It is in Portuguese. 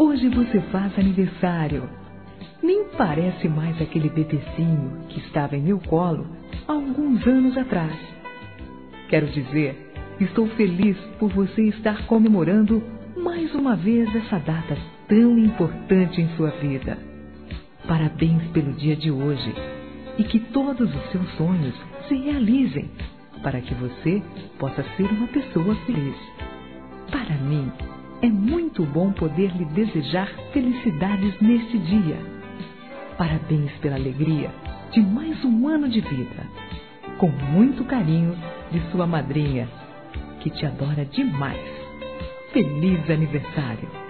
Hoje você faz aniversário. Nem parece mais aquele bebezinho que estava em meu colo há alguns anos atrás. Quero dizer, estou feliz por você estar comemorando mais uma vez essa data tão importante em sua vida. Parabéns pelo dia de hoje e que todos os seus sonhos se realizem para que você possa ser uma pessoa feliz. Para mim, é muito bom poder lhe desejar felicidades neste dia. Parabéns pela alegria de mais um ano de vida. Com muito carinho de sua madrinha, que te adora demais. Feliz aniversário!